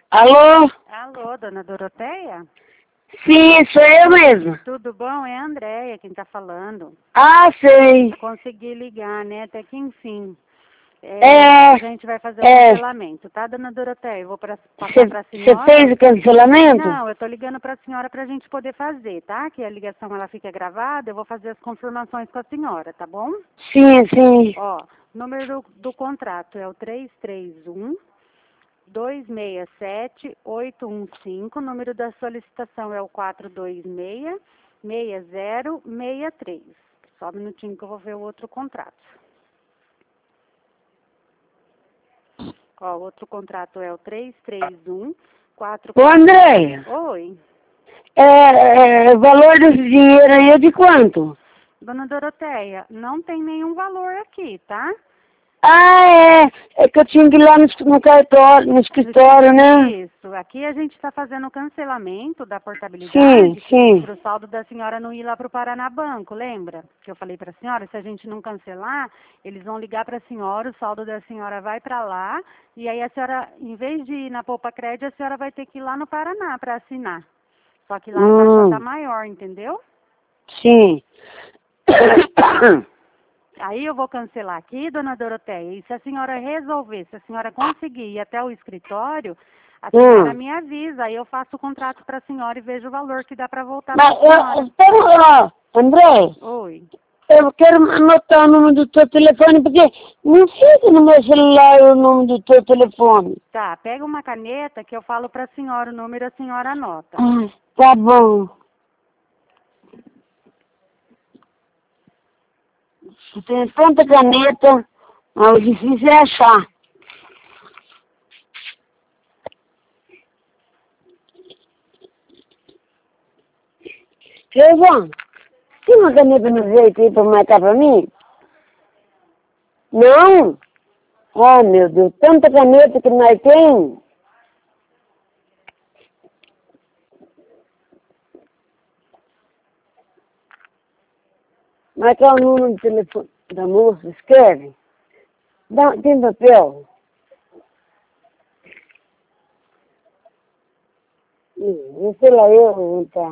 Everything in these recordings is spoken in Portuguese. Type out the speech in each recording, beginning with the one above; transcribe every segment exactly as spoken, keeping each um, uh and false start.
Alô? Alô, dona Doroteia? Sim, sou eu mesmo. Tudo bom? É a Andréia quem tá falando. Ah, sei. Consegui ligar, né? Até que enfim. É, É, a gente vai fazer o é, cancelamento, tá, dona Doroteia? Eu vou pra, passar para a você senhora. fez o cancelamento? Não, eu tô ligando para a senhora para a gente poder fazer, tá? Que a ligação ela fica gravada, eu vou fazer as confirmações com a senhora, tá bom? Sim, sim. Ó, número do, do contrato é o três três um, dois seis sete, oito um cinco, número da solicitação é o quatro dois seis, seis zero seis três. Só um minutinho que eu vou ver o outro contrato. Ó, o outro contrato é o três três um, quatro Ô, quatro... Andréia, Oi, é, é, o valor desse dinheiro aí é de quanto? dona Doroteia, não tem nenhum valor aqui, tá? Ah, é, é que eu tinha que ir lá no, no cartório, no escritório, né? Isso, aqui a gente está fazendo o cancelamento da Sim, portabilidade sim. para o saldo da senhora não ir lá para o Paraná Banco, lembra? Que eu falei para a senhora, se a gente não cancelar, eles vão ligar para a senhora, o saldo da senhora vai para lá, e aí a senhora, em vez de ir na Poupa Crédito, a senhora vai ter que ir lá no Paraná para assinar. Só que lá a taxa está Hum, maior, entendeu? sim. Aí eu vou cancelar aqui, dona Doroteia, e se a senhora resolver, se a senhora conseguir ir até o escritório, a senhora Hum. me avisa, aí eu faço o contrato para a senhora e vejo o valor que dá para voltar para Mas, a eu, senhora. espera, ó, André, Oi. eu quero anotar o número do teu telefone, porque não fica no meu celular o número do teu telefone. Tá, pega uma caneta que eu falo para a senhora o número, a senhora anota. Ah, tá bom. Você tem tanta caneta, mas o difícil é achar. Seu João, tem uma caneta no jeito aí pra marcar pra mim? Não? Oh, meu Deus, tanta caneta que nós tem. Marcar o número de telefone da moça, escreve. Dá, tem papel? Hum, sei lá eu onde tá.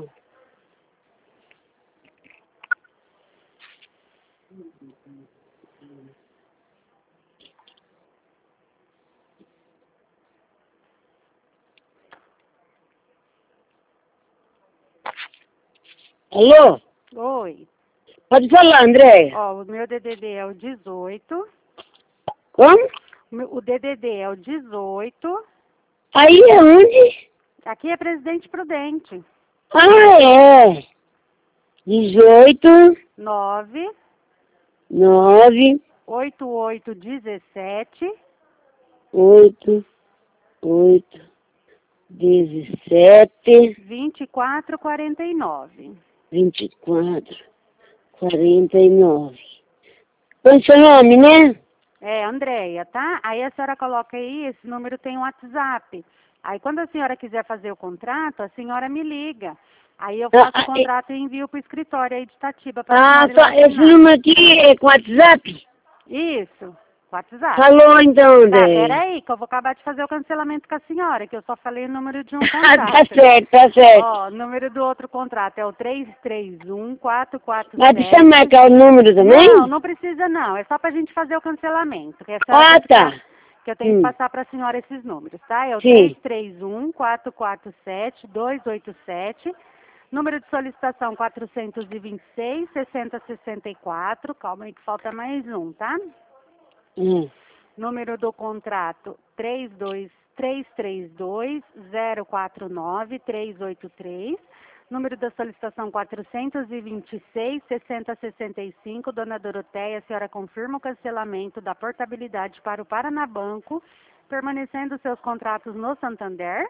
Alô? Oi. Pode falar, Andréia. Ó, o meu D D D é o dezoito. Como? O meu- o D D D é o dezoito. Aí é onde? Aqui é Presidente Prudente. Ah, é. Dezoito, nove, nove, oito oito, dezessete, oito, oito, dezessete, vinte e quatro, quarenta e nove. vinte e quatro, quarenta e nove. Põe seu nome, né? É, Andréia, tá? Aí a senhora coloca aí, esse número tem um WhatsApp. Aí quando a senhora quiser fazer o contrato, a senhora me liga. Aí eu Ah, faço o ah, e- contrato e envio para o escritório aí de Itatiba para a ah, senhora ir lá só esse assinar. número aqui é com WhatsApp? Isso, WhatsApp. Falou então, Tá, Andréia. peraí, que eu vou acabar de fazer o cancelamento com a senhora, que eu só falei o número de um Ah, tá contrato. certo, tá certo. Ó, o número do outro contrato é o três três um, quatro quatro Mas precisa sete. marcar o número Não, também? não precisa não. É só pra gente fazer o cancelamento. Que a senhora Ah, tem que, pra- tá. que eu tenho que Hum, passar para a senhora esses números, tá? É o três sim. três um, quatro quatro sete, dois oito sete. Número de solicitação quatrocentos e vinte e seis, sessenta sessenta e quatro. Calma aí que falta mais um, tá? Hum. Número do contrato três dois três três dois, zero quatro nove, três oito três. Número da solicitação quatrocentos e vinte e seis, sessenta sessenta e cinco. Dona Doroteia, a senhora confirma o cancelamento da portabilidade para o Paraná Banco, permanecendo seus contratos no Santander?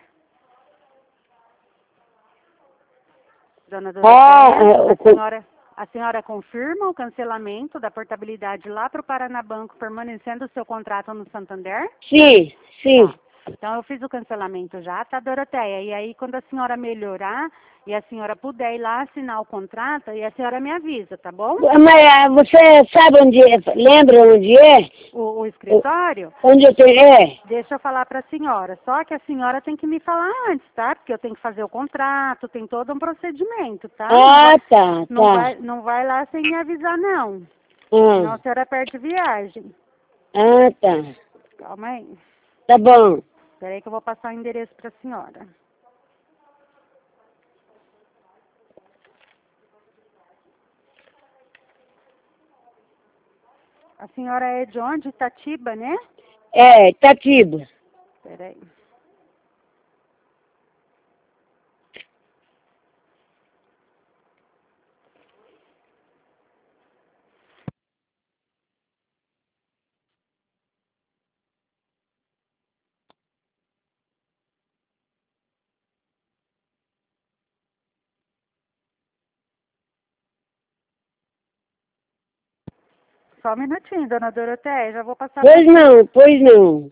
Dona Ah, Doroteia, é, a o, co- senhora, a senhora confirma o cancelamento da portabilidade lá para o Paraná Banco, permanecendo seu contrato no Santander? sim, Tá. sim. Então, eu fiz o cancelamento já, tá, Doroteia? E aí, quando a senhora melhorar e a senhora puder ir lá assinar o contrato, aí a senhora me avisa, tá bom? Mas ah, você sabe onde é? Lembra onde é? O, o escritório? Onde eu tenho? É. Deixa eu falar para a senhora. Só que a senhora tem que me falar antes, tá? Porque eu tenho que fazer o contrato, tem todo um procedimento, tá? Ah, não vai, tá, não tá. vai, não vai lá sem me avisar, não. Ah, Senão a senhora perde viagem. ah, tá. Calma aí. Tá bom. Espera aí que eu vou passar o endereço para a senhora. A senhora é de onde? Itatiba, né? É, Itatiba. Espera aí. Só um minutinho, dona Doroteia, já vou passar pra... Pois não, pois não.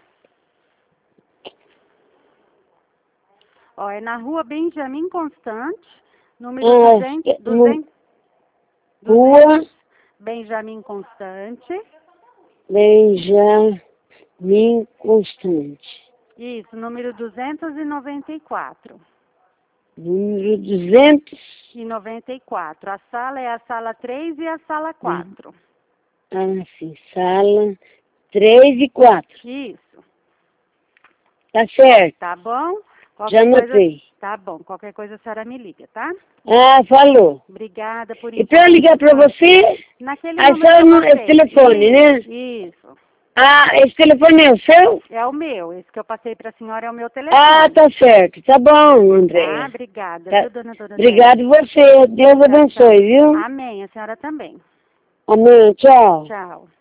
Ó, é na rua Benjamin Constante, número Ah, duzentos, é, no- duzentos, Rua Benjamin Constante. Benjamin Constante. Isso, número duzentos e noventa e quatro. Número duzentos. E noventa e quatro. A sala é a sala três e a sala quatro. Ah, sim, sala três e quatro. Isso. Tá certo. Tá bom? Já Qualquer coisa... anotei. Tá bom. Qualquer coisa a senhora me liga, tá? Ah, falou. Obrigada por E pra eu ligar pra você, Naquele a número que senhora eu não, esse passei. telefone, Isso, né? Isso. Ah, esse telefone é o seu? É o meu. Esse que eu passei pra senhora é o meu telefone. Ah, tá certo. Tá bom, André. Tá? Obrigada, Tá. viu, dona Doroteia? Obrigado você. Deus Tchau, tchau. abençoe, viu? Amém. A senhora também. Amém. Tchau. Tchau.